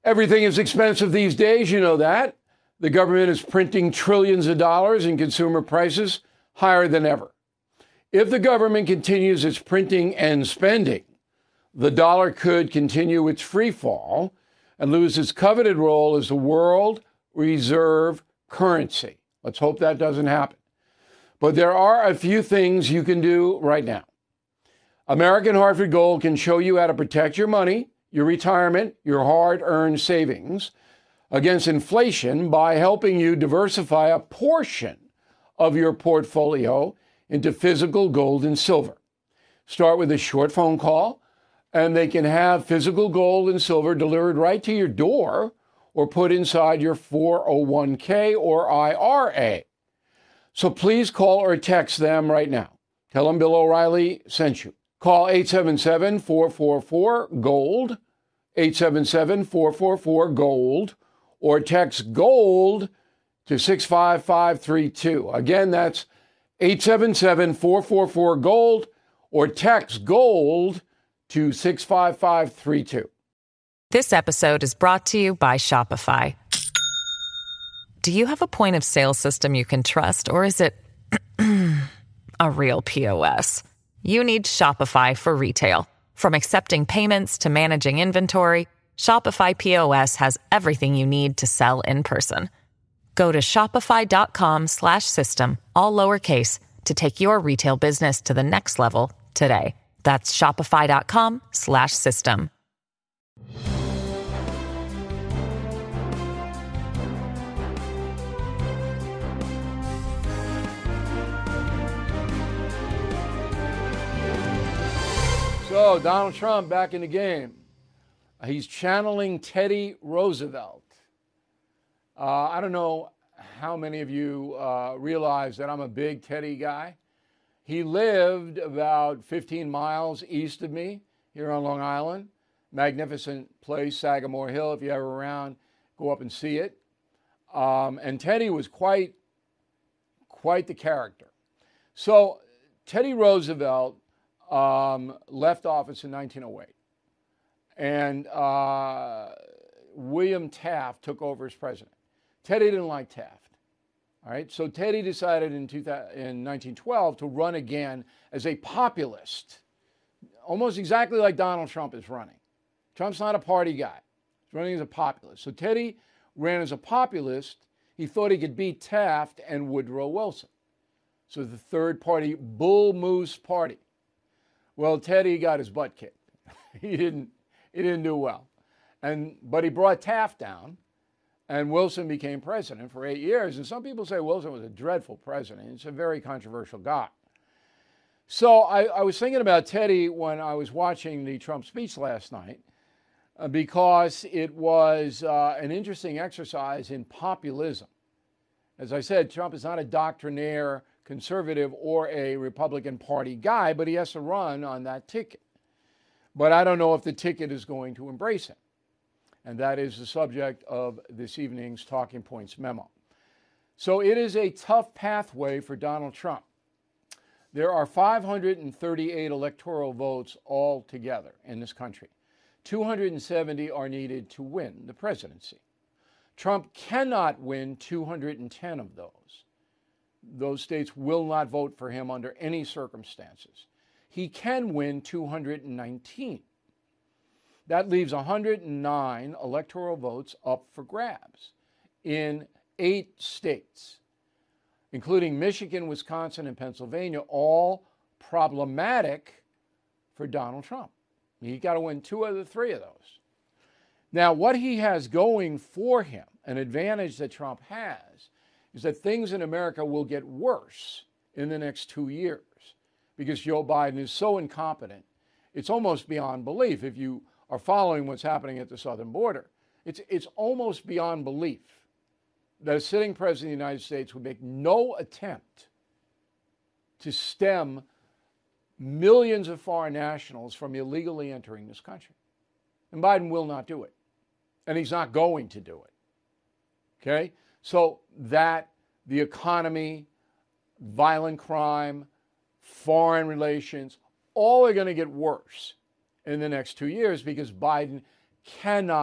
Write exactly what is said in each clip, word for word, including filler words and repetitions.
Everything is expensive these days, you know that. The government is printing trillions of dollars and consumer prices higher than ever. If the government continues its printing and spending, the dollar could continue its free fall and lose its coveted role as the world reserve currency. Let's hope that doesn't happen. But there are a few things you can do right now. American Hartford Gold can show you how to protect your money, your retirement, your hard-earned savings against inflation by helping you diversify a portion of your portfolio into physical gold and silver. Start with a short phone call, and they can have physical gold and silver delivered right to your door or put inside your four oh one k or I R A. So please call or text them right now. Tell them Bill O'Reilly sent you. Call eight seven seven, four four four, GOLD, eight seven seven, four four four, GOLD, or text GOLD to six five five three two. Again, that's eight seven seven, four four four, GOLD, or text GOLD to six five five three two. This episode is brought to you by Shopify. Do you have a point of sale system you can trust, or is it a real P O S? You need Shopify for retail. From accepting payments to managing inventory, Shopify P O S has everything you need to sell in person. Go to shopify.com slash system, all lowercase, to take your retail business to the next level today. That's shopify.com slash system. So, Donald Trump back in the game. He's channeling Teddy Roosevelt. Uh, I don't know how many of you uh, realize that I'm a big Teddy guy. He lived about fifteen miles east of me here on Long Island. Magnificent place, Sagamore Hill. If you're ever around, go up and see it. Um, and Teddy was quite, quite the character. So Teddy Roosevelt um, left office in nineteen oh eight. And uh, William Taft took over as president. Teddy didn't like Taft. All right, so Teddy decided in, two thousand, in nineteen twelve to run again as a populist, almost exactly like Donald Trump is running. Trump's not a party guy. He's running as a populist. So Teddy ran as a populist. He thought he could beat Taft and Woodrow Wilson. So the third party, Bull Moose Party. Well, Teddy got his butt kicked. he didn't. He didn't do well, and but he brought Taft down. And Wilson became president for eight years. And some people say Wilson was a dreadful president. He's a very controversial guy. So I, I was thinking about Teddy when I was watching the Trump speech last night uh, because it was uh, an interesting exercise in populism. As I said, Trump is not a doctrinaire conservative or a Republican Party guy, but he has to run on that ticket. But I don't know if the ticket is going to embrace him. And that is the subject of this evening's Talking Points memo. So it is a tough pathway for Donald Trump. There are five hundred thirty-eight electoral votes altogether in this country. two hundred seventy are needed to win the presidency. Trump cannot win two hundred ten of those. Those states will not vote for him under any circumstances. He can win two hundred nineteen. That leaves one hundred nine electoral votes up for grabs in eight states, including Michigan, Wisconsin, and Pennsylvania, all problematic for Donald Trump. He's got to win two of the three of those. Now, what he has going for him, an advantage that Trump has, is that things in America will get worse in the next two years because Joe Biden is so incompetent. It's almost beyond belief. If you are following what's happening at the southern border, it's, it's almost beyond belief that a sitting president of the United States would make no attempt to stem millions of foreign nationals from illegally entering this country. And Biden will not do it. And he's not going to do it. Okay? So that, the economy, violent crime, foreign relations, all are going to get worse in the next two years because Biden cannot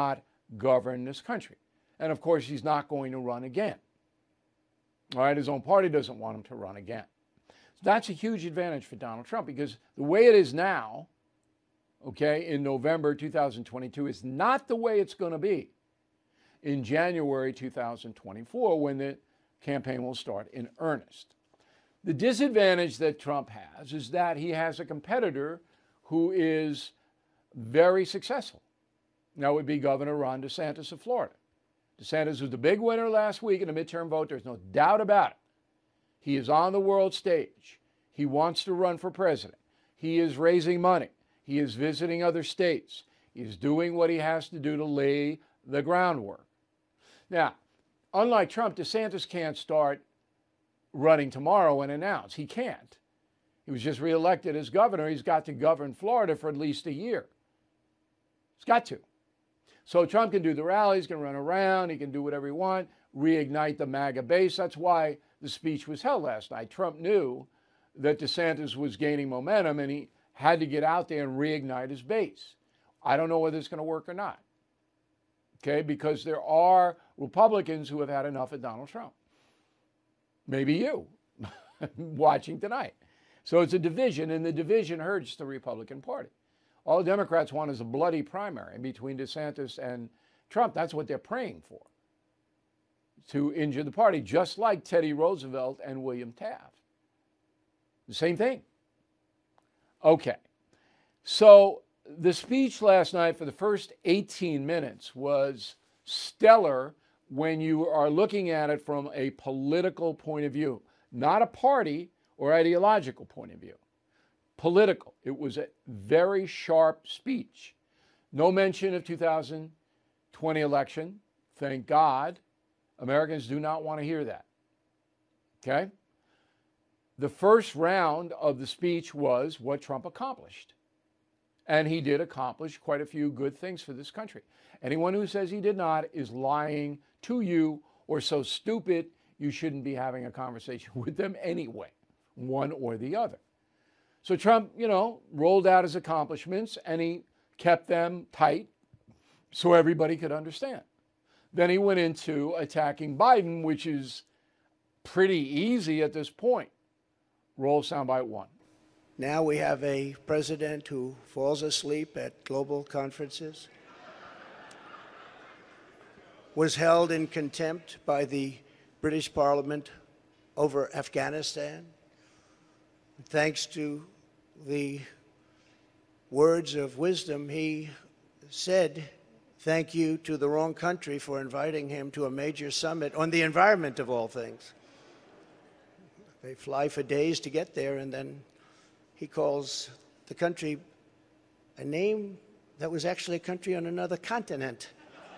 govern this country. And of course, he's not going to run again. All right, his own party doesn't want him to run again. So that's a huge advantage for Donald Trump, because the way it is now, okay, in November two thousand twenty-two is not the way it's going to be in January two thousand twenty-four, when the campaign will start in earnest. The disadvantage that Trump has is that he has a competitor who is very successful. That would be Governor Ron DeSantis of Florida. DeSantis was the big winner last week in the midterm vote. There's no doubt about it. He is on the world stage. He wants to run for president. He is raising money. He is visiting other states. He is doing what he has to do to lay the groundwork. Now, unlike Trump, DeSantis can't start running tomorrow and announce. He can't. He was just reelected as governor. He's got to govern Florida for at least a year. He's got to. So Trump can do the rallies, can run around, he can do whatever he wants, reignite the MAGA base. That's why the speech was held last night. Trump knew that DeSantis was gaining momentum, and he had to get out there and reignite his base. I don't know whether it's going to work or not, okay, because there are Republicans who have had enough of Donald Trump. Maybe you watching tonight. So it's a division, and the division hurts the Republican Party. All the Democrats want is a bloody primary between DeSantis and Trump. That's what they're praying for, to injure the party, just like Teddy Roosevelt and William Taft. The same thing. Okay. So the speech last night for the first eighteen minutes was stellar when you are looking at it from a political point of view, not a party or ideological point of view. Political. It was a very sharp speech. No mention of two thousand twenty election. Thank God. Americans do not want to hear that. Okay? The first round of the speech was what Trump accomplished. And he did accomplish quite a few good things for this country. Anyone who says he did not is lying to you, or so stupid you shouldn't be having a conversation with them anyway, one or the other. So Trump, you know, rolled out his accomplishments, and he kept them tight so everybody could understand. Then he went into attacking Biden, which is pretty easy at this point. Roll soundbite one. Now we have a president who falls asleep at global conferences, was held in contempt by the British Parliament over Afghanistan. Thanks to the words of wisdom, he said thank you to the wrong country for inviting him to a major summit on the environment, of all things. They fly for days to get there, and then he calls the country a name that was actually a country on another continent.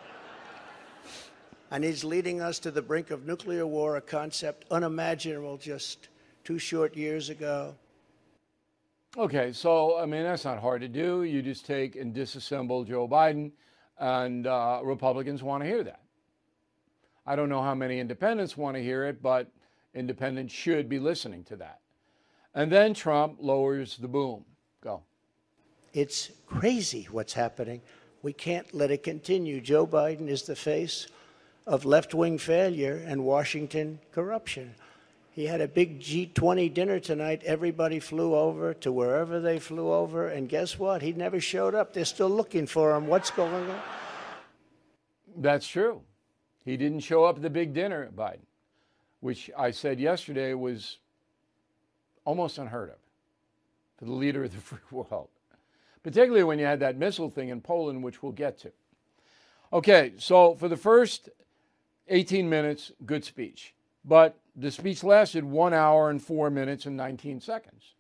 And he's leading us to the brink of nuclear war, a concept unimaginable just two short years ago. Okay, so, I mean, that's not hard to do. You just take and disassemble Joe Biden, and uh, Republicans want to hear that. I don't know how many independents want to hear it, but independents should be listening to that. And then Trump lowers the boom. Go. It's crazy what's happening. We can't let it continue. Joe Biden is the face of left-wing failure and Washington corruption. He had a big G twenty dinner tonight. Everybody flew over to wherever they flew over. And guess what? He never showed up. They're still looking for him. What's going on? That's true. He didn't show up at the big dinner at Biden, which I said yesterday was almost unheard of for the leader of the free world, particularly when you had that missile thing in Poland, which we'll get to. Okay, so for the first eighteen minutes, good speech. But the speech lasted one hour and four minutes and nineteen seconds.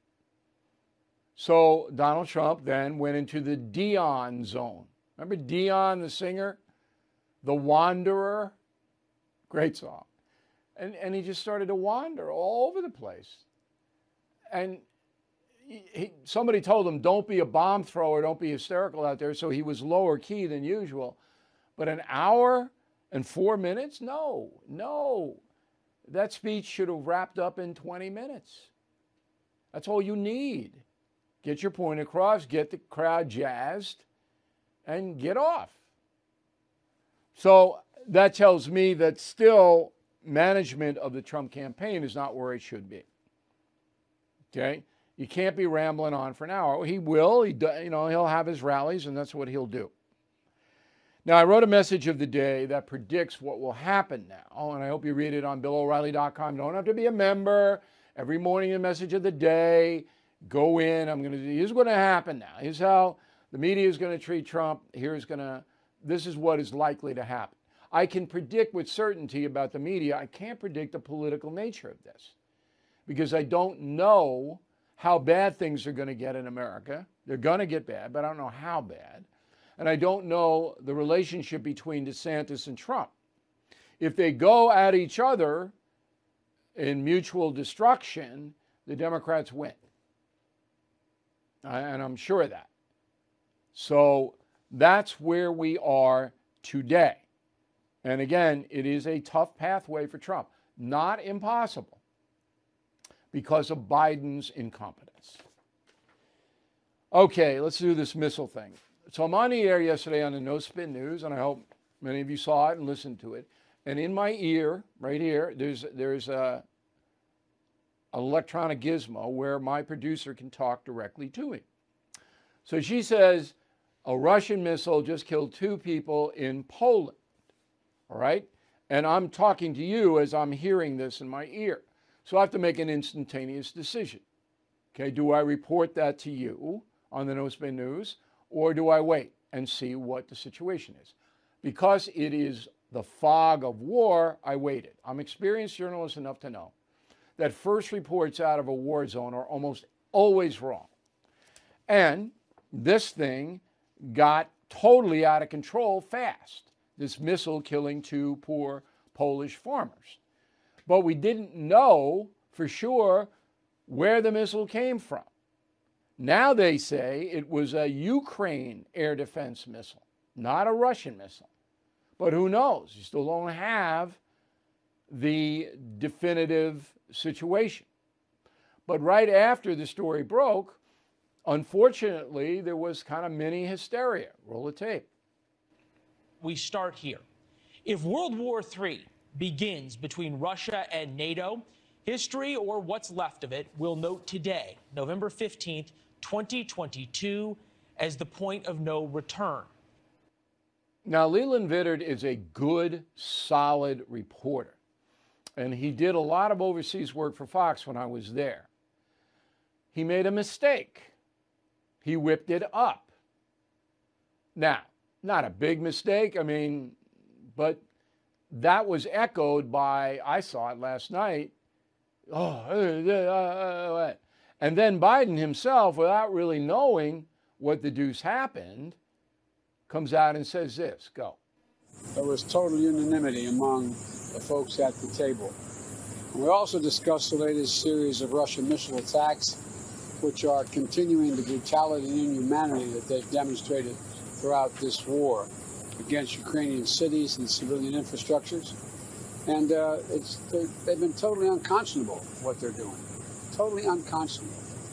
So Donald Trump then went into the Dion zone. Remember Dion, the singer? The Wanderer? Great song. And, and he just started to wander all over the place. And he, he, somebody told him, don't be a bomb thrower, don't be hysterical out there. So he was lower key than usual. But an hour and four minutes? No, no. That speech should have wrapped up in twenty minutes. That's all you need. Get your point across, get the crowd jazzed, and get off. So that tells me that still management of the Trump campaign is not where it should be. Okay? You can't be rambling on for an hour. He will, he do, you know, he'll have his rallies, and that's what he'll do. Now, I wrote a message of the day that predicts what will happen now, and I hope you read it on Bill O'Reilly dot com. You don't have to be a member. Every morning, a message of the day. Go in. I'm going to. Here's what's going to happen now. Here's how the media is going to treat Trump. Here's going to. This is what is likely to happen. I can predict with certainty about the media. I can't predict the political nature of this because I don't know how bad things are going to get in America. They're going to get bad, but I don't know how bad. And I don't know the relationship between DeSantis and Trump. If they go at each other in mutual destruction, the Democrats win. And I'm sure of that. So that's where we are today. And again, it is a tough pathway for Trump. Not impossible because of Biden's incompetence. Okay, let's do this missile thing. So I'm on the air yesterday on the No Spin News, and I hope many of you saw it and listened to it. And in my ear, right here, there's there's a an electronic gizmo where my producer can talk directly to me. So she says a Russian missile just killed two people in Poland. All right? And I'm talking to you as I'm hearing this in my ear. So I have to make an instantaneous decision. Okay, do I report that to you on the No Spin News, or do I wait and see what the situation is? Because it is the fog of war, I waited. I'm experienced journalist enough to know that first reports out of a war zone are almost always wrong. And this thing got totally out of control fast, this missile killing two poor Polish farmers. But we didn't know for sure where the missile came from. Now they say it was a Ukraine air defense missile, not a Russian missile. But who knows? You still don't have the definitive situation. But right after the story broke, unfortunately, there was kind of mini hysteria. Roll the tape. We start here. If World War Three begins between Russia and NATO, history, or what's left of it, will note today, November fifteenth, twenty twenty-two, as the point of no return. Now, Leland Vittert is a good, solid reporter, and he did a lot of overseas work for Fox when I was there. He made a mistake. He whipped it up. Now, not a big mistake, I mean, but that was echoed by, I saw it last night, oh, uh, uh, uh, and then Biden himself, without really knowing what the deuce happened, comes out and says this. Go. There was total unanimity among the folks at the table. And we also discussed the latest series of Russian missile attacks, which are continuing the brutality and inhumanity that they've demonstrated throughout this war against Ukrainian cities and civilian infrastructures. And uh, it's, they've been totally unconscionable, what they're doing. Totally unconscionable.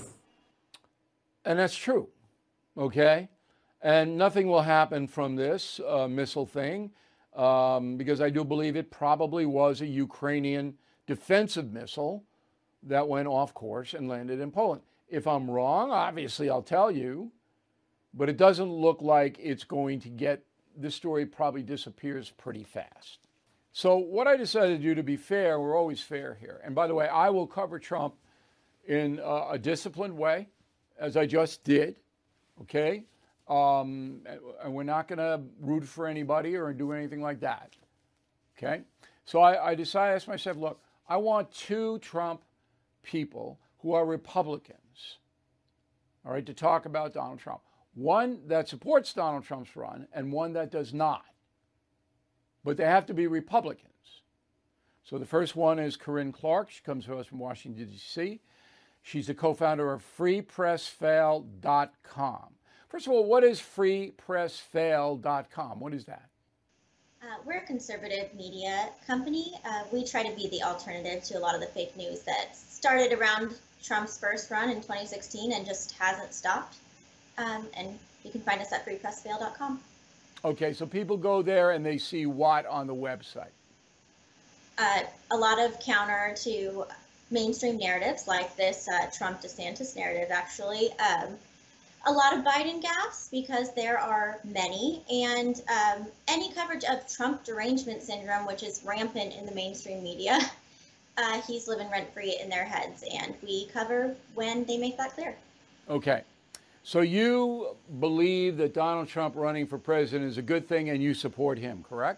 And that's true, okay? And nothing will happen from this uh, missile thing um, because I do believe it probably was a Ukrainian defensive missile that went off course and landed in Poland. If I'm wrong, obviously I'll tell you, but it doesn't look like it's going to get, this story probably disappears pretty fast. So what I decided to do, to be fair, we're always fair here. And by the way, I will cover Trump in uh, a disciplined way, as I just did, okay? Um, and we're not going to root for anybody or do anything like that, okay? So I, I decided, I asked myself, look, I want two Trump people who are Republicans, all right, to talk about Donald Trump. One that supports Donald Trump's run and one that does not. But they have to be Republicans. So the first one is Corinne Clark. She comes to us from Washington, D C She's the co-founder of free press fail dot com. First of all, what is free press fail dot com? What is that? Uh, we're a conservative media company. Uh, we try to be the alternative to a lot of the fake news that started around Trump's first run in twenty sixteen and just hasn't stopped. Um, and you can find us at free press fail dot com. Okay, so people go there and they see what on the website? Uh, a lot of counter to mainstream narratives like this uh, Trump DeSantis narrative, actually. Um, a lot of Biden gaffes, because there are many, and um, any coverage of Trump derangement syndrome, which is rampant in the mainstream media. Uh, he's living rent-free in their heads, and we cover when they make that clear. Okay. So you believe that Donald Trump running for president is a good thing and you support him, correct?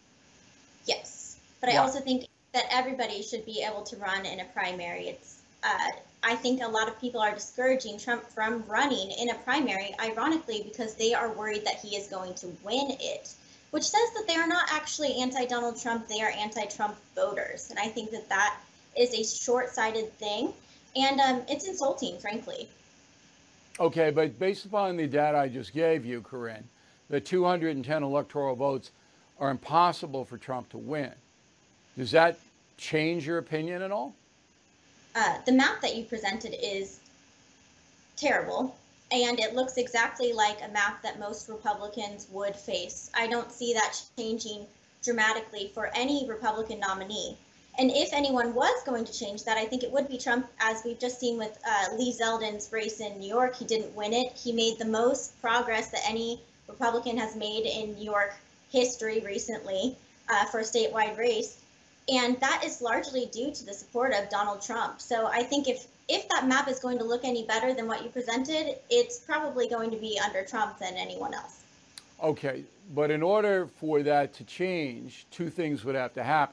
Yes. But I Why? also think that everybody should be able to run in a primary. It's, uh, I think a lot of people are discouraging Trump from running in a primary, ironically, because they are worried that he is going to win it, which says that they are not actually anti-Donald Trump, they are anti-Trump voters. And I think that that is a short-sighted thing, and um, it's insulting, frankly. Okay, but based upon the data I just gave you, Corinne, the two hundred ten electoral votes are impossible for Trump to win. Does that change your opinion at all? Uh, the map that you presented is terrible, and it looks exactly like a map that most Republicans would face. I don't see that changing dramatically for any Republican nominee. And if anyone was going to change that, I think it would be Trump, as we've just seen with uh, Lee Zeldin's race in New York. He didn't win it. He made the most progress that any Republican has made in New York history recently uh, for a statewide race. And that is largely due to the support of Donald Trump. So I think if, if that map is going to look any better than what you presented, it's probably going to be under Trump than anyone else. Okay, but in order for that to change, two things would have to happen.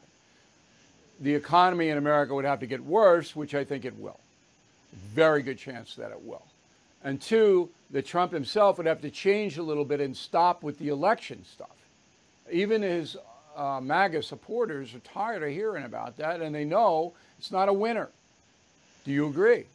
The economy in America would have to get worse, which I think it will. Very good chance that it will. And two, that Trump himself would have to change a little bit and stop with the election stuff. Even his uh, MAGA supporters are tired of hearing about that, and they know it's not a winner. Do you agree?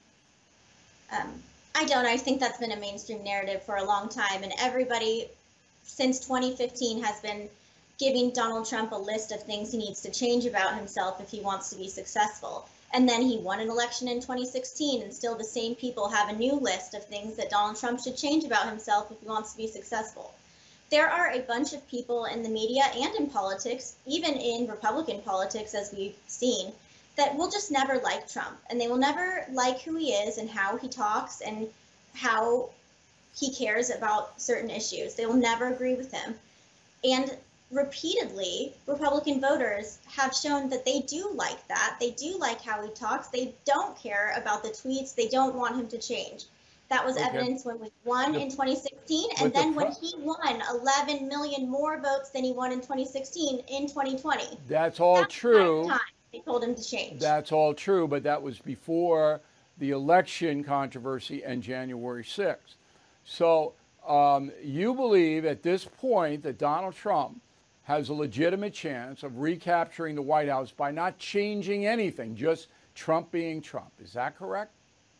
Um, I don't. I think that's been a mainstream narrative for a long time, and everybody since twenty fifteen has been giving Donald Trump a list of things he needs to change about himself if he wants to be successful. And then he won an election in twenty sixteen, and still the same people have a new list of things that Donald Trump should change about himself if he wants to be successful. There are a bunch of people in the media and in politics, even in Republican politics, as we've seen, that will just never like Trump, and they will never like who he is and how he talks and how he cares about certain issues. They will never agree with him. And repeatedly, Republican voters have shown that they do like that. They do like how he talks. They don't care about the tweets. They don't want him to change. That was Okay. evidence when we won The- in twenty sixteen, but and the then when pro- he won eleven million more votes than he won in twenty sixteen in twenty twenty. That's all That's true. the time they told him to change. That's all true, but that was before the election controversy and January sixth. So um, you believe at this point that Donald Trump has a legitimate chance of recapturing the White House by not changing anything, just Trump being Trump. Is that correct?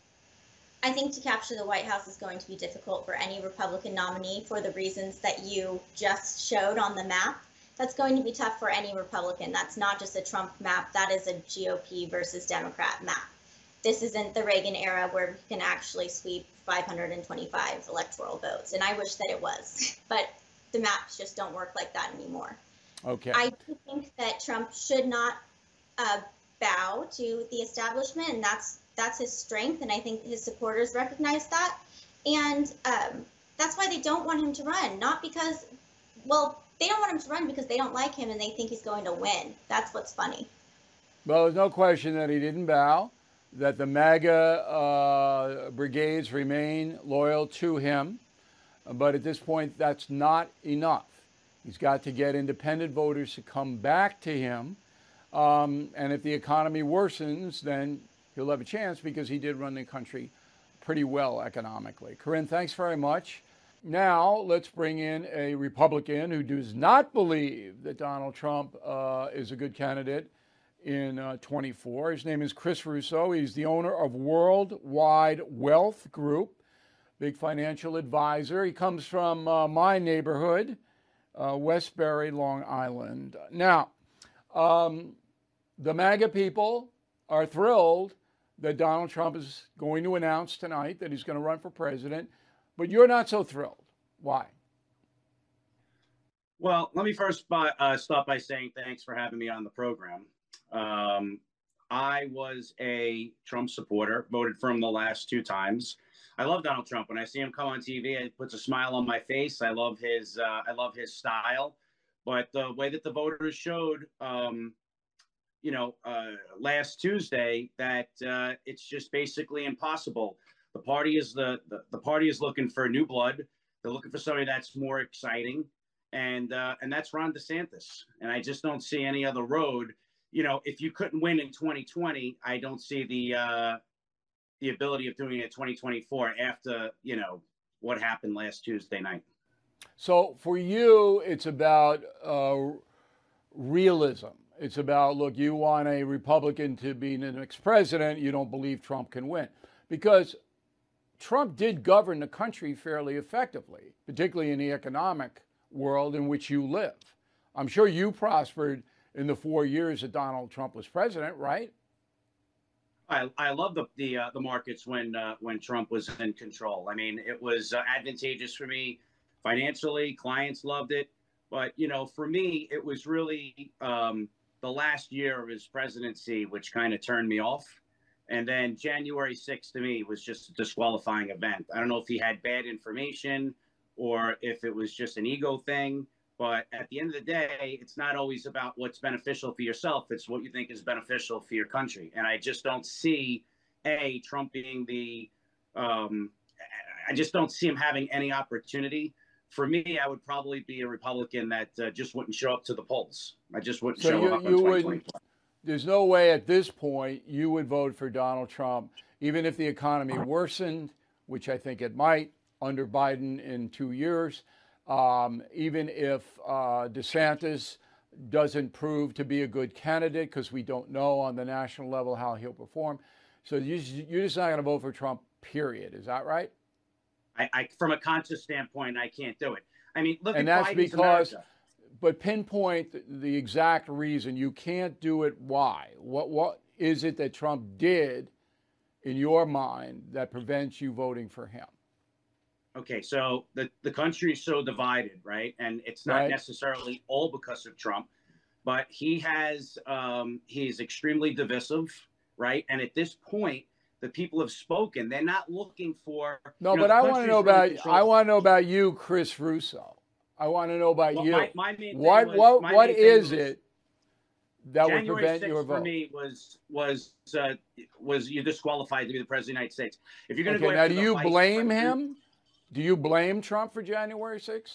I think to capture the White House is going to be difficult for any Republican nominee for the reasons that you just showed on the map. That's going to be tough for any Republican. That's not just a Trump map. That is a G O P versus Democrat map. This isn't the Reagan era where we can actually sweep five hundred twenty-five electoral votes. And I wish that it was, but the maps just don't work like that anymore. Okay. I do think that Trump should not uh, bow to the establishment, and that's that's his strength, and I think his supporters recognize that. And um, that's why they don't want him to run, not because, well, they don't want him to run because they don't like him and they think he's going to win. That's what's funny. Well, there's no question that he didn't bow, that the MAGA uh, brigades remain loyal to him. But at this point, that's not enough. He's got to get independent voters to come back to him. Um, and if the economy worsens, then he'll have a chance because he did run the country pretty well economically. Corinne, thanks very much. Now, let's bring in a Republican who does not believe that Donald Trump uh, is a good candidate in uh, twenty-four. His name is Chris Russo. He's the owner of Worldwide Wealth Group, big financial advisor. He comes from uh, my neighborhood, uh, Westbury, Long Island. Now, um, the MAGA people are thrilled that Donald Trump is going to announce tonight that he's going to run for president, but you're not so thrilled. Why? Well, let me first by, uh, start by saying thanks for having me on the program. Um, I was a Trump supporter, voted for him the last two times. I love Donald Trump. When I see him come on T V, it puts a smile on my face. I love his uh, I love his style. But the way that the voters showed, um, you know, uh, last Tuesday, that uh, it's just basically impossible. The party is the, the the party is looking for new blood. They're looking for somebody that's more exciting, and uh, and that's Ron DeSantis. And I just don't see any other road. You know, if you couldn't win in twenty twenty, I don't see the uh, the ability of doing it in twenty twenty-four after, you know, what happened last Tuesday night. So for you, it's about uh, realism. It's about, look, you want a Republican to be the next president. You don't believe Trump can win. Because Trump did govern the country fairly effectively, particularly in the economic world in which you live. I'm sure you prospered in the four years that Donald Trump was president, right? I, I love the the, uh, the markets when uh, when Trump was in control. I mean, it was uh, advantageous for me financially. Clients loved it, but you know, for me, it was really um, the last year of his presidency which kind of turned me off. And then January sixth to me was just a disqualifying event. I don't know if he had bad information or if it was just an ego thing. But at the end of the day, it's not always about what's beneficial for yourself. It's what you think is beneficial for your country. And I just don't see, A, Trump being the, um, I just don't see him having any opportunity. For me, I would probably be a Republican that uh, just wouldn't show up to the polls. I just wouldn't so show you, up in you twenty wouldn't, twenty-four. There's no way at this point you would vote for Donald Trump, even if the economy worsened, which I think it might under Biden in two years. Um, even if uh, DeSantis doesn't prove to be a good candidate, because we don't know on the national level how he'll perform. So you, you're just not going to vote for Trump, period. Is that right? I, I, from a conscious standpoint, I can't do it. I mean, look and at that's Biden's because, America. But pinpoint the, the exact reason you can't do it. Why? What What is it that Trump did in your mind that prevents you voting for him? Okay, so the, the country is so divided, right? And it's not right. necessarily all because of Trump, but he has, um, he's extremely divisive, right? And at this point, the people have spoken. They're not looking for. No, you know, but I want to know really about, I want to know about you, Chris Russo. I want to know about well, you. My, my main what was, what, my what main is was, it that January would prevent sixth your vote? For me was, was, uh, was you're disqualified to be the president of the United States. If you're going to okay, go now after do the you vice blame president, him? Do you blame Trump for January sixth?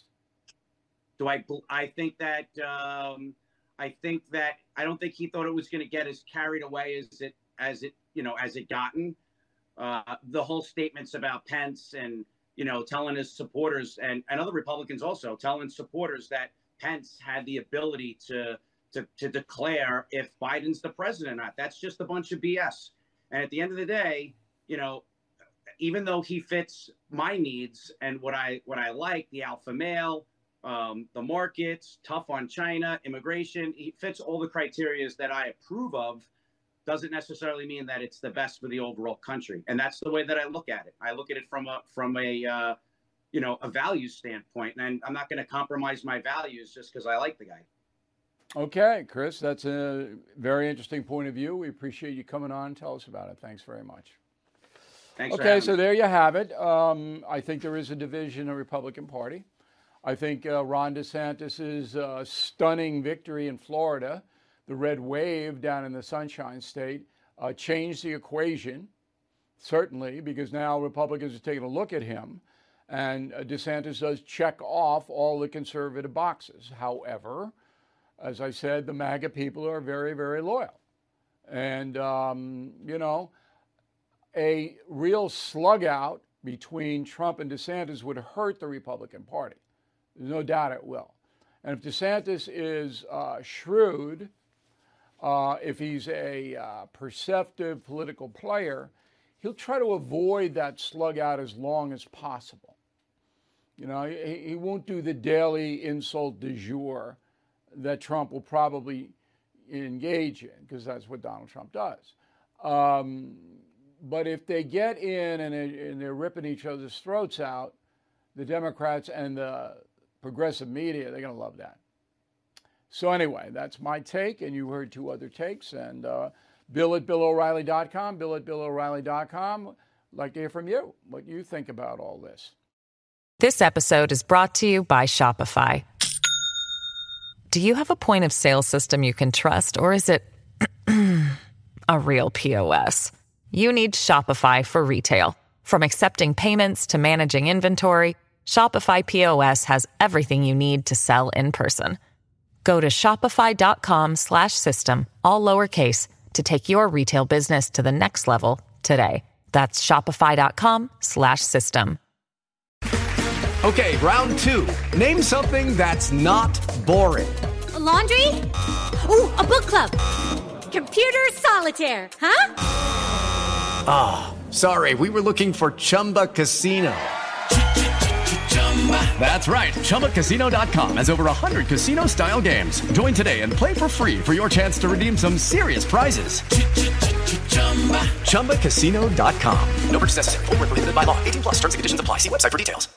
Do I? I think that um, I think that I don't think he thought it was going to get as carried away as it as it you know as it gotten. Uh, the whole statements about Pence and you know telling his supporters and, and other Republicans also telling supporters that Pence had the ability to to to declare if Biden's the president or not. That's just a bunch of B S. And at the end of the day, you know. Even though he fits my needs and what I what I like, the alpha male, um, the markets, tough on China, immigration, he fits all the criteria that I approve of, doesn't necessarily mean that it's the best for the overall country. And that's the way that I look at it. I look at it from a from a uh, you know a values standpoint, and I'm not going to compromise my values just because I like the guy. Okay, Chris, that's a very interesting point of view. We appreciate you coming on. Tell us about it. Thanks very much. Thanks okay, so me. there you have it. Um, I think there is a division in the Republican Party. I think uh, Ron DeSantis' uh, stunning victory in Florida, the red wave down in the Sunshine State, uh, changed the equation, certainly, because now Republicans are taking a look at him, and uh, DeSantis does check off all the conservative boxes. However, as I said, the MAGA people are very, very loyal. And, um, you know, a real slug out between Trump and DeSantis would hurt the Republican Party. There's no doubt it will. And if DeSantis is uh, shrewd, uh, if he's a uh, perceptive political player, he'll try to avoid that slug out as long as possible. You know, he, he won't do the daily insult du jour that Trump will probably engage in, because that's what Donald Trump does. Um, But if they get in and, they, and they're ripping each other's throats out, the Democrats and the progressive media, they're going to love that. So anyway, that's my take, and you heard two other takes. And uh, Bill at Bill O'Reilly dot com, Bill at Bill O'Reilly dot com. I'd like to hear from you, what you think about all this. This episode is brought to you by Shopify. Do you have a point of sale system you can trust, or is it a real P O S? You need Shopify for retail. From accepting payments to managing inventory, Shopify P O S has everything you need to sell in person. Go to shopify.com slash system, all lowercase, to take your retail business to the next level today. That's shopify.com slash system. Okay, round two. Name something that's not boring. A laundry? Ooh, a book club. Computer solitaire, huh? Ah, oh, sorry, we were looking for Chumba Casino. That's right. Chumba Casino dot com has over one hundred casino-style games. Join today and play for free for your chance to redeem some serious prizes. Chumba Casino dot com. No purchase necessary. Void where prohibited by law. eighteen plus terms and conditions apply. See website for details.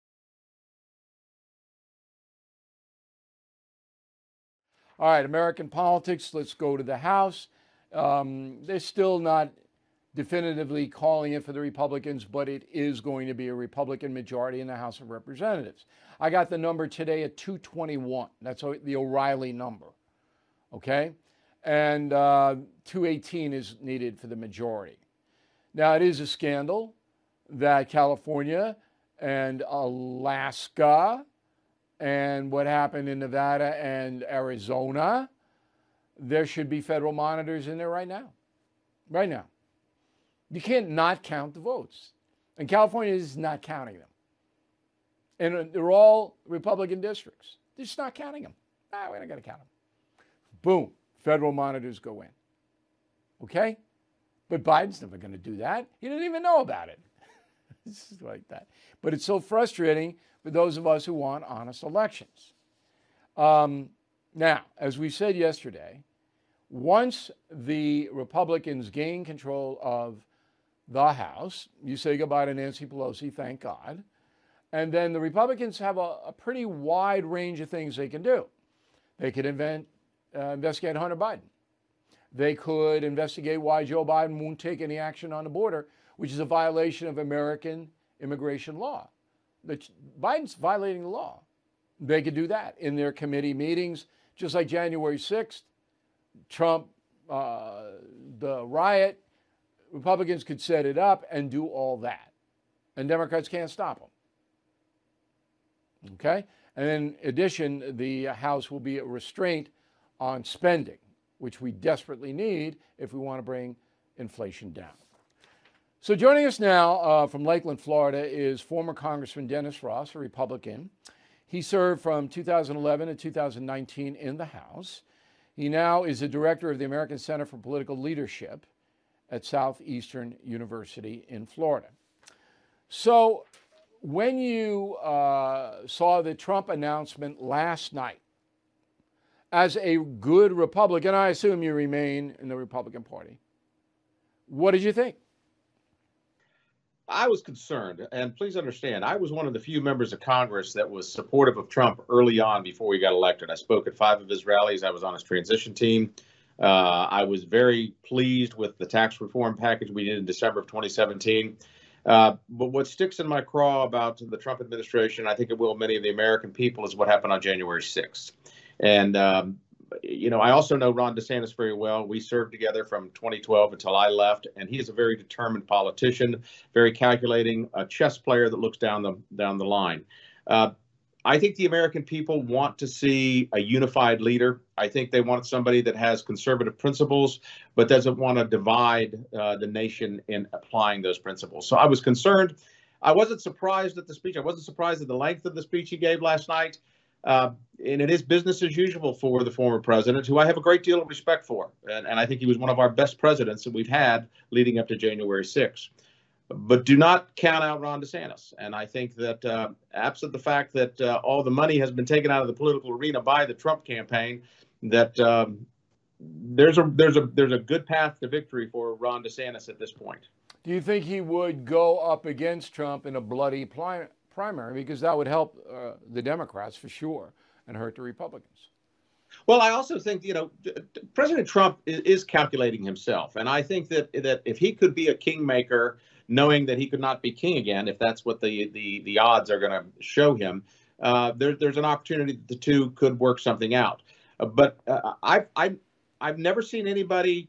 All right, American politics. Let's go to the House. Um, they're still not definitively calling it for the Republicans, but it is going to be a Republican majority in the House of Representatives. I got the number today at two twenty-one. That's the O'Reilly number, okay? And uh, two eighteen is needed for the majority. Now, it is a scandal that California and Alaska and what happened in Nevada and Arizona, there should be federal monitors in there right now, right now. You can't not count the votes. And California is not counting them. And they're all Republican districts. They're just not counting them. Ah, we're not going to count them. Boom. Federal monitors go in. Okay? But Biden's never going to do that. He didn't even know about it. It's like that. But it's so frustrating for those of us who want honest elections. Um, now, as we said yesterday, once the Republicans gain control of the House, you say goodbye to Nancy Pelosi, thank God. And then the Republicans have a, a pretty wide range of things they can do. They could invent, uh, investigate Hunter Biden. They could investigate why Joe Biden won't take any action on the border, which is a violation of American immigration law. The, Biden's violating the law. They could do that in their committee meetings, just like January sixth, Trump, uh, the riot. Republicans could set it up and do all that. And Democrats can't stop them. Okay? And in addition, the House will be a restraint on spending, which we desperately need if we want to bring inflation down. So joining us now uh, from Lakeland, Florida, is former Congressman Dennis Ross, a Republican. He served from two thousand eleven to two thousand nineteen in the House. He now is the director of the American Center for Political Leadership at Southeastern University in Florida. So when you uh, saw the Trump announcement last night, as a good Republican, I assume you remain in the Republican Party, what did you think? I was concerned, and please understand, I was one of the few members of Congress that was supportive of Trump early on before he got elected. I spoke at five of his rallies. I was on his transition team. Uh, I was very pleased with the tax reform package we did in December of twenty seventeen. Uh, but what sticks in my craw about the Trump administration, I think it will many of the American people, is what happened on January sixth. And, um, you know, I also know Ron DeSantis very well. We served together from twenty twelve until I left, and he is a very determined politician, very calculating, a chess player that looks down the down the line. Uh, I think the American people want to see a unified leader. I think they want somebody that has conservative principles, but doesn't want to divide uh, the nation in applying those principles. So I was concerned. I wasn't surprised at the speech. I wasn't surprised at the length of the speech he gave last night. Uh, and it is business as usual for the former president, who I have a great deal of respect for. And, and I think he was one of our best presidents that we've had leading up to January sixth. But do not count out Ron DeSantis. And I think that uh, absent the fact that uh, all the money has been taken out of the political arena by the Trump campaign, that um, there's a there's a there's a good path to victory for Ron DeSantis at this point. Do you think he would go up against Trump in a bloody primary, because that would help uh, the Democrats for sure and hurt the Republicans. Well, I also think, you know, President Trump is, is calculating himself. And I think that that if he could be a kingmaker, knowing that he could not be king again, if that's what the the, the odds are going to show him, uh, there, there's an opportunity that the two could work something out. Uh, but uh, I've, I've, I've never seen anybody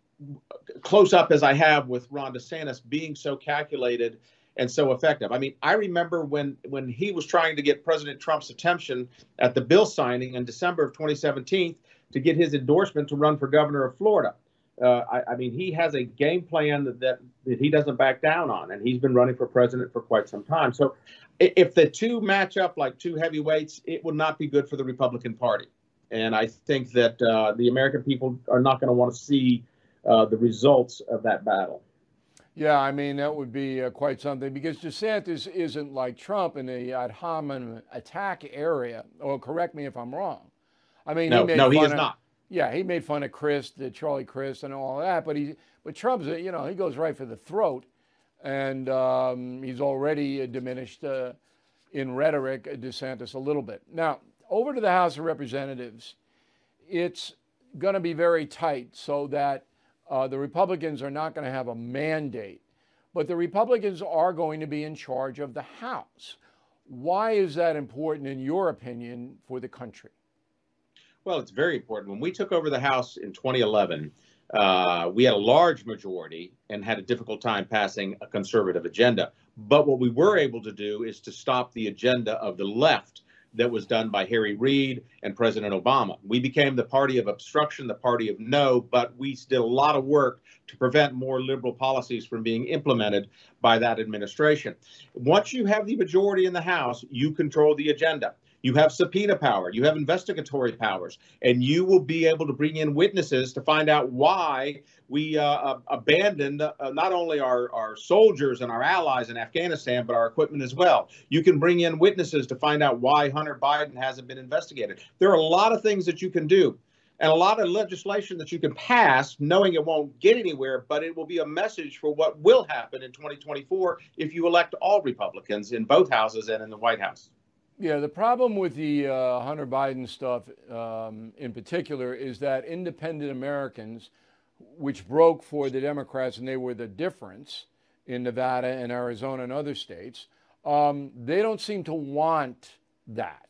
close up as I have with Ron DeSantis being so calculated and so effective. I mean, I remember when when he was trying to get President Trump's attention at the bill signing in December of twenty seventeen to get his endorsement to run for governor of Florida. Uh, I, I mean, he has a game plan that, that that he doesn't back down on, and he's been running for president for quite some time. So if the two match up like two heavyweights, it would not be good for the Republican Party. And I think that uh, the American people are not going to want to see uh, the results of that battle. Yeah, I mean, that would be uh, quite something, because DeSantis isn't like Trump in the ad hominem attack area. Or correct me if I'm wrong. I mean, no, he made no, he fun is of, not. Yeah, he made fun of Chris, the Charlie Crist, and all that. But he, but Trump's, you know, he goes right for the throat, and um, he's already uh, diminished uh, in rhetoric, uh, DeSantis a little bit. Now, over to the House of Representatives, it's going to be very tight, so that Uh, the Republicans are not going to have a mandate, but the Republicans are going to be in charge of the House. Why is that important, in your opinion, for the country? Well, it's very important. When we took over the House in twenty eleven, uh, we had a large majority and had a difficult time passing a conservative agenda. But what we were able to do is to stop the agenda of the left that was done by Harry Reid and President Obama. We became the party of obstruction, the party of no, but we did a lot of work to prevent more liberal policies from being implemented by that administration. Once you have the majority in the House, you control the agenda. You have subpoena power, you have investigatory powers, and you will be able to bring in witnesses to find out why we uh, abandoned uh, not only our, our soldiers and our allies in Afghanistan, but our equipment as well. You can bring in witnesses to find out why Hunter Biden hasn't been investigated. There are a lot of things that you can do, and a lot of legislation that you can pass knowing it won't get anywhere, but it will be a message for what will happen in twenty twenty-four if you elect all Republicans in both houses and in the White House. Yeah, the problem with the uh, Hunter Biden stuff um, in particular is that independent Americans, which broke for the Democrats, and they were the difference in Nevada and Arizona and other states, um, they don't seem to want that.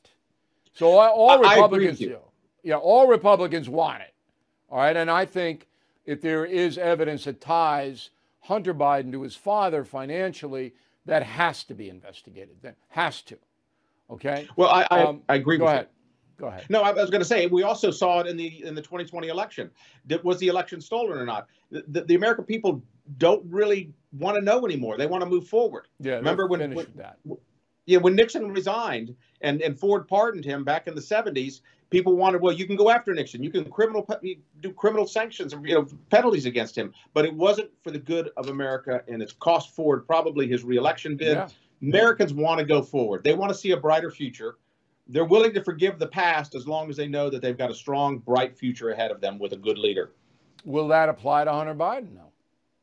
So all, all I, Republicans, I agree with you. yeah, all Republicans want it. All right, and I think if there is evidence that ties Hunter Biden to his father financially, that has to be investigated. That has to. Okay. Well, I, I, um, I agree go with ahead. you. Go ahead. No, I was going to say, we also saw it in the in the twenty twenty election. Did, was the election stolen or not? The, the, the American people don't really want to know anymore. They want to move forward. Yeah. Remember when, when that. Yeah, when Nixon resigned and, and Ford pardoned him back in the seventies, people wanted, well, you can go after Nixon. You can criminal do criminal sanctions, you know, penalties against him. But it wasn't for the good of America, and it's cost Ford probably his reelection bid. Yeah. Americans want to go forward. They want to see a brighter future. They're willing to forgive the past as long as they know that they've got a strong, bright future ahead of them with a good leader. Will that apply to Hunter Biden, though?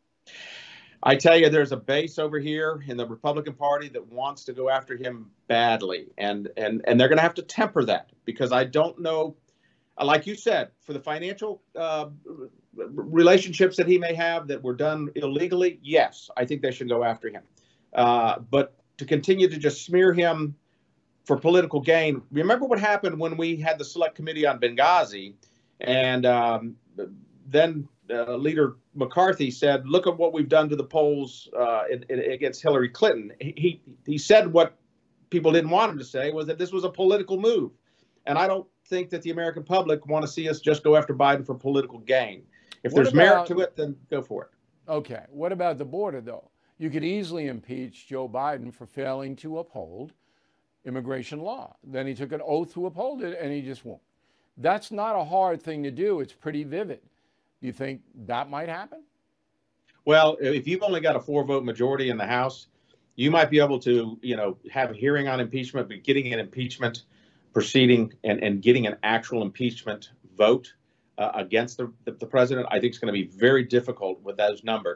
I tell you, there's a base over here in the Republican Party that wants to go after him badly. And, and, and they're going to have to temper that, because I don't know, like you said, for the financial uh, relationships that he may have that were done illegally, yes, I think they should go after him. Uh, but to continue to just smear him for political gain. Remember what happened when we had the Select Committee on Benghazi, and um, then uh, Leader McCarthy said, look at what we've done to the polls uh, in, in, against Hillary Clinton. He, he he said what people didn't want him to say, was that this was a political move. And I don't think that the American public want to see us just go after Biden for political gain. If What there's about- merit to it, then go for it. Okay. What about the border, though? You could easily impeach Joe Biden for failing to uphold immigration law. Then he took an oath to uphold it, and he just won't. That's not a hard thing to do. It's pretty vivid. Do you think that might happen? Well, if you've only got a four-vote majority in the House, you might be able to, you know, have a hearing on impeachment, but getting an impeachment proceeding and, and getting an actual impeachment vote uh, against the, the, the president, I think is going to be very difficult with those numbers.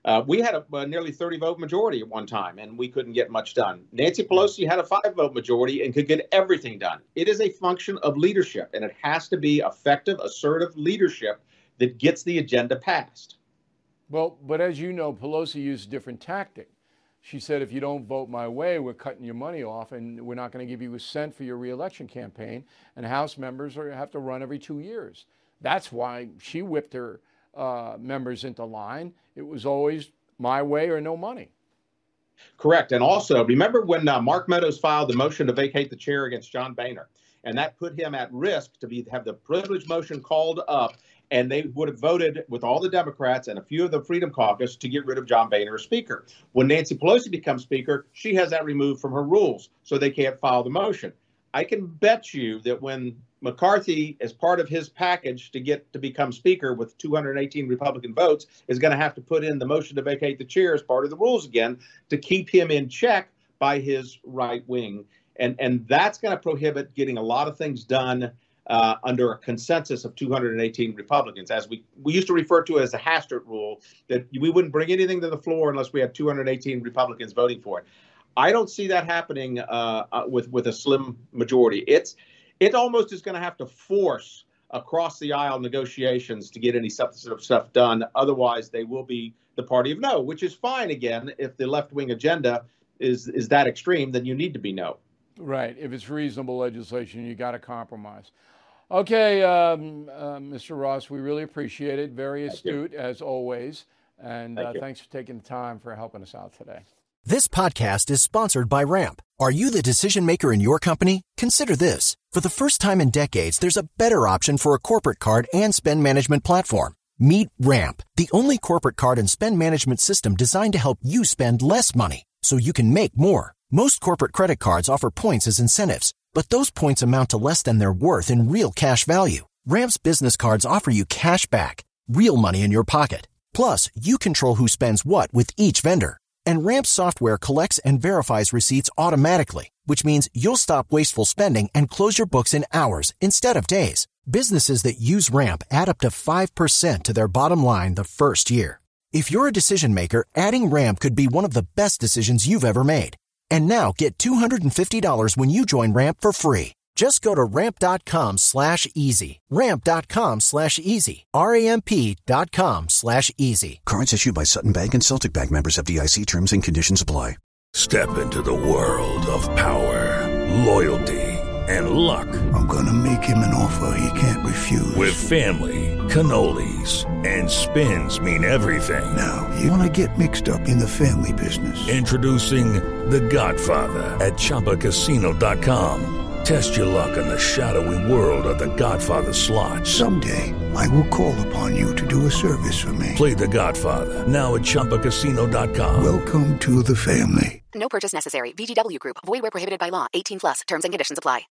Uh, we had a, a nearly thirty vote majority at one time, and we couldn't get much done. Nancy Pelosi had a five vote majority and could get everything done. It is a function of leadership, and it has to be effective, assertive leadership that gets the agenda passed. Well, but as you know, Pelosi used a different tactic. She said, if you don't vote my way, we're cutting your money off, and we're not going to give you a cent for your reelection campaign, and House members are, have to run every two years. That's why she whipped her uh, members into line. It was always my way or no money. Correct. And also, remember when uh, Mark Meadows filed the motion to vacate the chair against John Boehner, and that put him at risk to be have the privilege motion called up, and they would have voted with all the Democrats and a few of the Freedom Caucus to get rid of John Boehner as Speaker. When Nancy Pelosi becomes Speaker, she has that removed from her rules, so they can't file the motion. I can bet you that when McCarthy, as part of his package to get to become Speaker with two hundred eighteen Republican votes, is going to have to put in the motion to vacate the chair as part of the rules again to keep him in check by his right wing. And, and that's going to prohibit getting a lot of things done uh, under a consensus of two hundred eighteen Republicans, as we, we used to refer to it as the Hastert rule, that we wouldn't bring anything to the floor unless we had two hundred eighteen Republicans voting for it. I don't see that happening uh, uh, with, with a slim majority. It's It almost is going to have to force across the aisle negotiations to get any substantive stuff done. Otherwise, they will be the party of no, which is fine. Again, if the left wing agenda is is that extreme, then you need to be no. Right. If it's reasonable legislation, you got to compromise. Okay, um, uh, Mister Ross, we really appreciate it. Very astute, as always. And Thank uh, you. thanks for taking the time for helping us out today. This podcast is sponsored by Ramp. Are you the decision maker in your company? Consider this. For the first time in decades, there's a better option for a corporate card and spend management platform. Meet Ramp, the only corporate card and spend management system designed to help you spend less money so you can make more. Most corporate credit cards offer points as incentives, but those points amount to less than their worth in real cash value. Ramp's business cards offer you cash back, real money in your pocket. Plus, you control who spends what with each vendor. And Ramp software collects and verifies receipts automatically, which means you'll stop wasteful spending and close your books in hours instead of days. Businesses that use Ramp add up to five percent to their bottom line the first year. If you're a decision maker, adding Ramp could be one of the best decisions you've ever made. And now get two hundred fifty dollars when you join Ramp for free. Just go to ramp.com slash easy. Ramp.com slash easy. R-A-M-P dot com slash easy. Cards issued by Sutton Bank and Celtic Bank, members of F D I C. Terms and conditions apply. Step into the world of power, loyalty, and luck. I'm going to make him an offer he can't refuse. With family, cannolis, and spins mean everything. Now, you want to get mixed up in the family business. Introducing The Godfather at Chumba Casino dot com. Test your luck in the shadowy world of The Godfather slot. Someday, I will call upon you to do a service for me. Play The Godfather, now at Chumba Casino dot com. Welcome to the family. No purchase necessary. V G W Group. Void where prohibited by law. eighteen plus. Terms and conditions apply.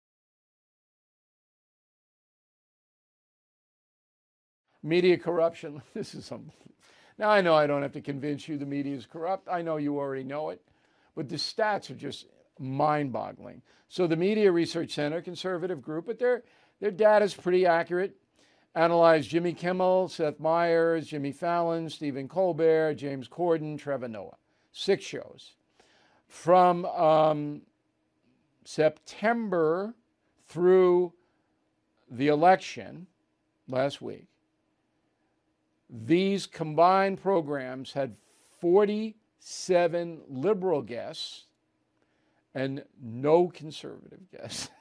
Media corruption. This is something. Now, I know I don't have to convince you the media is corrupt. I know you already know it. But the stats are just mind-boggling. So the Media Research Center, conservative group, but their their data is pretty accurate. Analyzed Jimmy Kimmel, Seth Meyers, Jimmy Fallon, Stephen Colbert, James Corden, Trevor Noah. Six shows. From um, September through the election last week, these combined programs had forty-seven liberal guests and no conservative guests.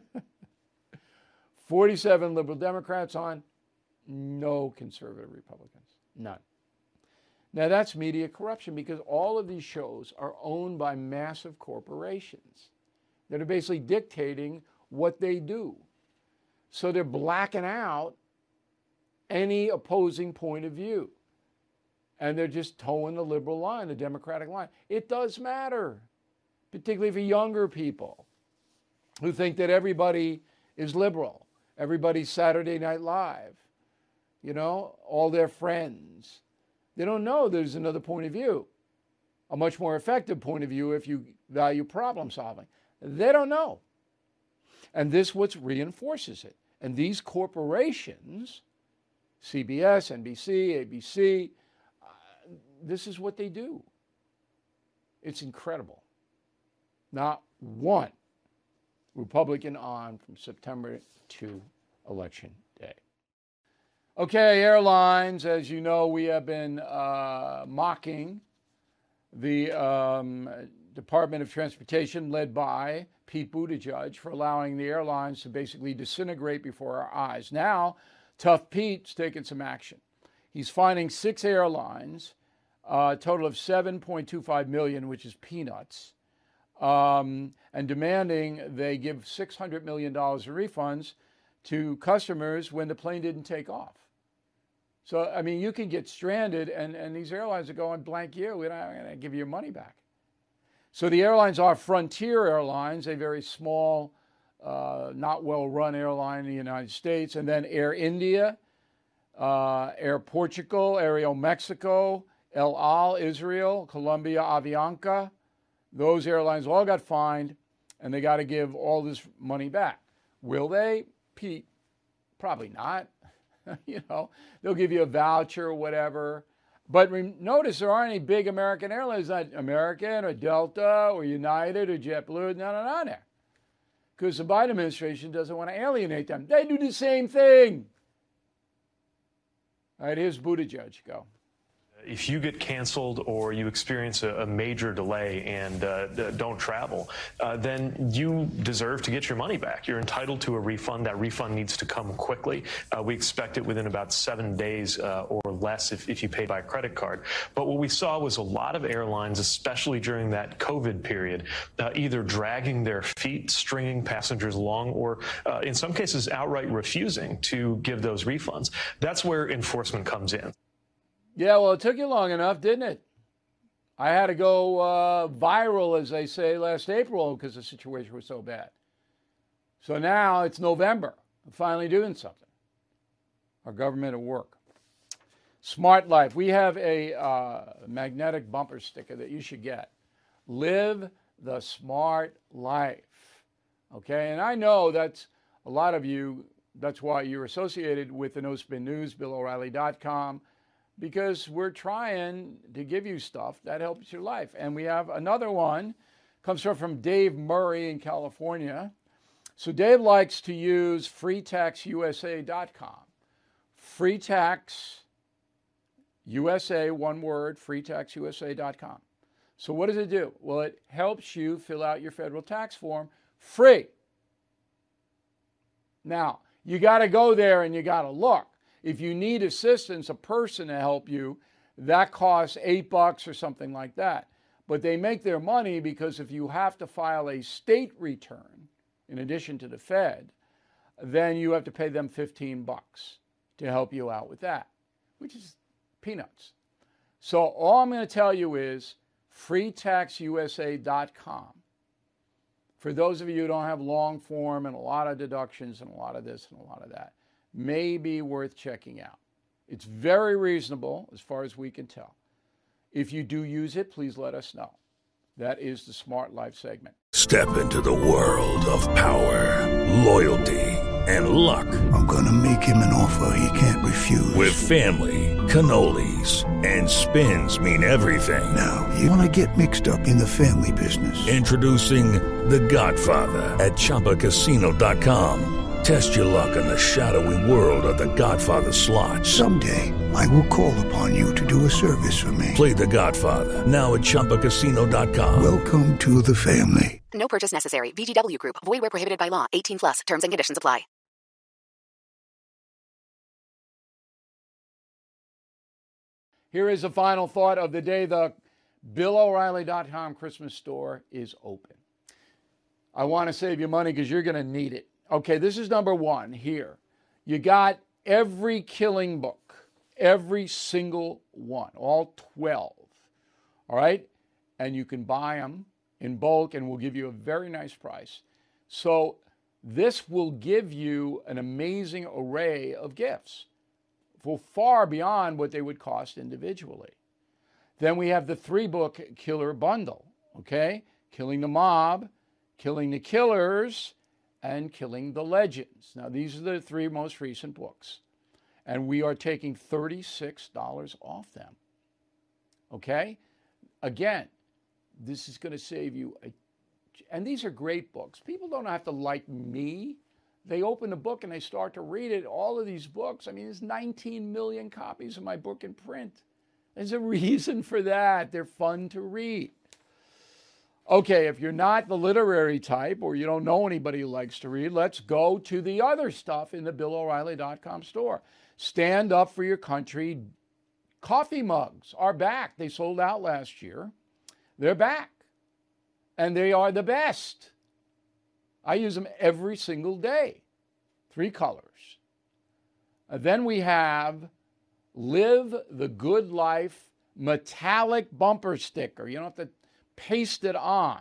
forty-seven liberal Democrats on, no conservative Republicans, none. Now that's media corruption because all of these shows are owned by massive corporations that are basically dictating what they do. So they're blacking out any opposing point of view. And they're just towing the liberal line, the Democratic line. It does matter, particularly for younger people who think that everybody is liberal. Everybody's Saturday Night Live. You know, all their friends. They don't know there's another point of view, a much more effective point of view if you value problem solving. They don't know. And this what reinforces it. And these corporations, C B S, N B C, A B C, uh, this is what they do. It's incredible. Not one Republican on from September to Election Day. Okay, airlines, as you know, we have been uh, mocking the um, Department of Transportation led by Pete Buttigieg for allowing the airlines to basically disintegrate before our eyes. Now, Tough Pete's taking some action. He's fining six airlines, uh, a total of seven point two five million dollars, which is peanuts, um, and demanding they give six hundred million dollars in refunds to customers when the plane didn't take off. So, I mean, you can get stranded, and, and these airlines are going blank year. We're not going to give you your money back. So the airlines are Frontier Airlines, a very small, uh, not well-run airline in the United States, and then Air India, uh, Air Portugal, Aeromexico, El Al, Israel, Colombia, Avianca. Those airlines all got fined, and they got to give all this money back. Will they, Pete? Probably not. You know, they'll give you a voucher or whatever. But re- notice there aren't any big American airlines, not American or Delta or United or JetBlue, none on there. Because the Biden administration doesn't want to alienate them. They do the same thing. All right, here's Buttigieg. Go. If you get canceled or you experience a, a major delay and uh, don't travel, uh, then you deserve to get your money back. You're entitled to a refund. That refund needs to come quickly. Uh, we expect it within about seven days uh, or less if, if you pay by credit card. But what we saw was a lot of airlines, especially during that COVID period, uh, either dragging their feet, stringing passengers along, or uh, in some cases outright refusing to give those refunds. That's where enforcement comes in. Yeah, well, it took you long enough, didn't it? I had to go uh, viral, as they say, last April because the situation was so bad. So now it's November. I'm finally doing something. Our government at work. Smart Life. We have a uh, magnetic bumper sticker that you should get. Live the smart life. Okay, and I know that's a lot of you, that's why you're associated with the No Spin News, Bill O'Reilly dot com. Because we're trying to give you stuff that helps your life. And we have another one, comes from Dave Murray in California. So Dave likes to use free tax U S A dot com. free tax U S A, one word, free tax U S A dot com. So what does it do? Well, it helps you fill out your federal tax form free. Now, you got to go there and you got to look. If you need assistance, a person to help you, that costs eight bucks or something like that. But they make their money because if you have to file a state return, in addition to the Fed, then you have to pay them fifteen bucks to help you out with that, which is peanuts. So all I'm going to tell you is free tax U S A dot com. For those of you who don't have long form and a lot of deductions and a lot of this and a lot of that, may be worth checking out. It's very reasonable as far as we can tell. If you do use it, please let us know. That is the Smart Life segment. Step into the world of power, loyalty, and luck. I'm going to make him an offer he can't refuse. With family, cannolis, and spins mean everything. Now, you want to get mixed up in the family business. Introducing The Godfather at Chumba Casino dot com. Test your luck in the shadowy world of The Godfather slot. Someday, I will call upon you to do a service for me. Play The Godfather, now at Chumba Casino dot com. Welcome to the family. No purchase necessary. V G W Group. Void where prohibited by law. eighteen plus. Terms and conditions apply. Here is the final thought of the day. The Bill O'Reilly dot com Christmas store is open. I want to save you money because you're going to need it. Okay, this is number one here. You got every killing book, every single one, all twelve, all right? And you can buy them in bulk and we'll give you a very nice price. So this will give you an amazing array of gifts, for far beyond what they would cost individually. Then we have the three-book killer bundle, okay? Killing the Mob, Killing the Killers, and Killing the Legends. Now, these are the three most recent books. And we are taking thirty-six dollars off them. Okay? Again, this is going to save you a, and these are great books. People don't have to like me. They open the book and they start to read it. All of these books, I mean, there's nineteen million copies of my book in print. There's a reason for that. They're fun to read. Okay, if you're not the literary type or you don't know anybody who likes to read, let's go to the other stuff in the Bill O'Reilly dot com store. Stand Up for Your Country coffee mugs are back. They sold out last year. They're back. And they are the best. I use them every single day. Three colors. Uh, then we have Live the Good Life metallic bumper sticker. You don't have to paste it on.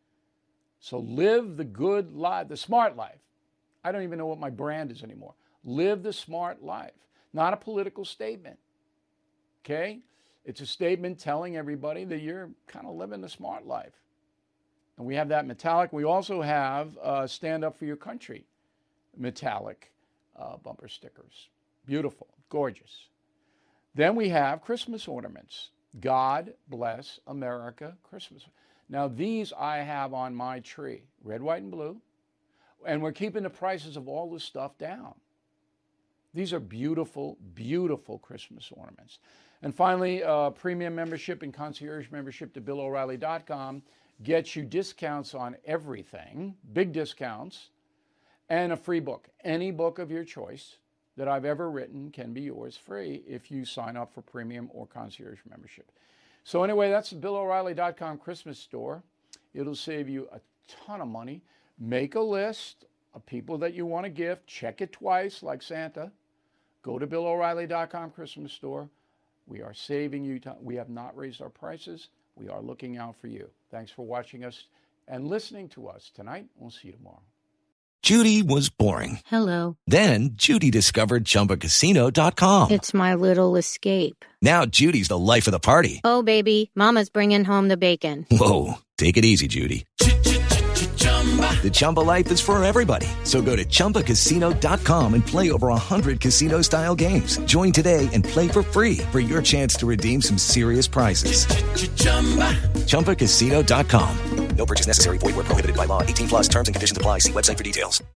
So Live the Good Life, the Smart Life. I don't even know what my brand is anymore. Live the Smart Life. Not a political statement. Okay? It's a statement telling everybody that you're kind of living the smart life. And we have that metallic. We also have uh, Stand Up for Your Country metallic uh, bumper stickers. Beautiful, gorgeous. Then we have Christmas ornaments. God Bless America Christmas. Now these I have on my tree, red, white, and blue. And we're keeping the prices of all this stuff down. These are beautiful, beautiful Christmas ornaments. And finally, uh, premium membership and concierge membership to Bill O'Reilly dot com gets you discounts on everything, big discounts, and a free book. Any book of your choice that I've ever written can be yours free if you sign up for premium or concierge membership. So anyway, that's the Bill O'Reilly dot com Christmas store. It'll save you a ton of money. Make a list of people that you want to gift. Check it twice like Santa. Go to Bill O'Reilly dot com Christmas store. We are saving you time. We have not raised our prices. We are looking out for you. Thanks for watching us and listening to us tonight. We'll see you tomorrow. Judy was boring. Hello. Then Judy discovered Chumba Casino dot com. It's my little escape. Now Judy's the life of the party. Oh, baby, mama's bringing home the bacon. Whoa, take it easy, Judy. The Chumba life is for everybody. So go to Chumba Casino dot com and play over one hundred casino-style games. Join today and play for free for your chance to redeem some serious prizes. Chumba Casino dot com. No purchase necessary. Void where prohibited by law. eighteen plus terms and conditions apply. See website for details.